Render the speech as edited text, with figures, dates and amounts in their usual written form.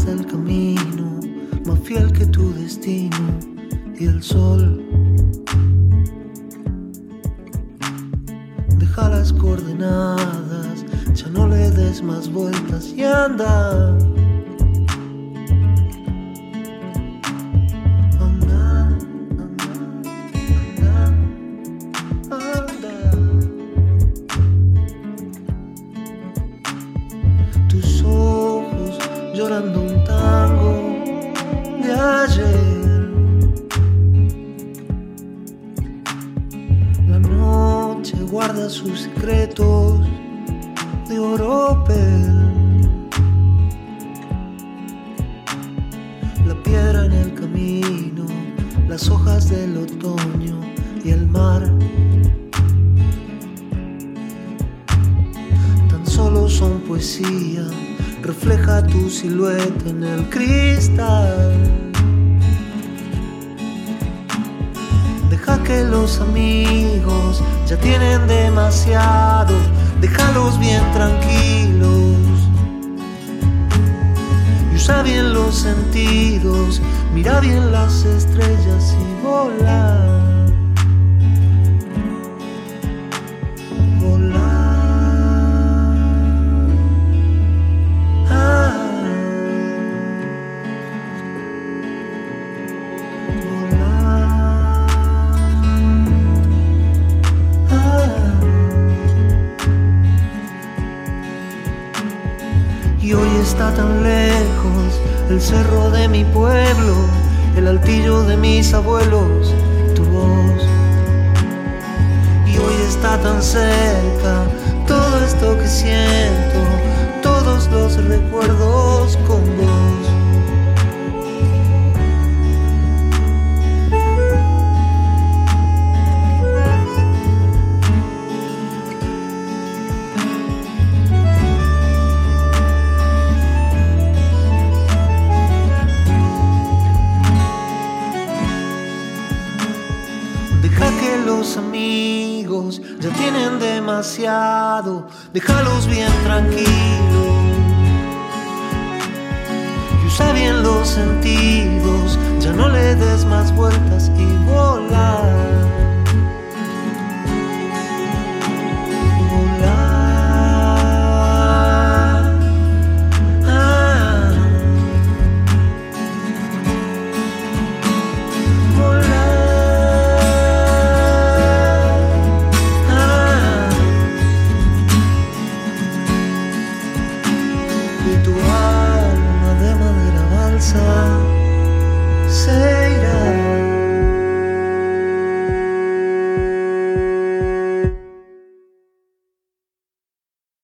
el camino, más fiel que tu destino y el sol. Deja las coordenadas, ya no le des más vueltas y anda. Llorando un tango de ayer. La noche guarda sus secretos de oropel. La piedra en el camino, las hojas del otoño y el mar. Tan solo son poesía, refleja tu silueta en el cristal. Deja que los amigos ya tienen demasiado, déjalos bien tranquilos. Y usa bien los sentidos, mira bien las estrellas y vola. Y hoy está tan lejos el cerro de mi pueblo, el altillo de mis abuelos, tu voz. Y hoy está tan cerca todo esto que siento, todos los recuerdos con vos. Los amigos ya tienen demasiado, déjalos bien tranquilos. Y usa bien los sentidos, ya no le des más vueltas y volar. Tu alma de madera balsa se irá.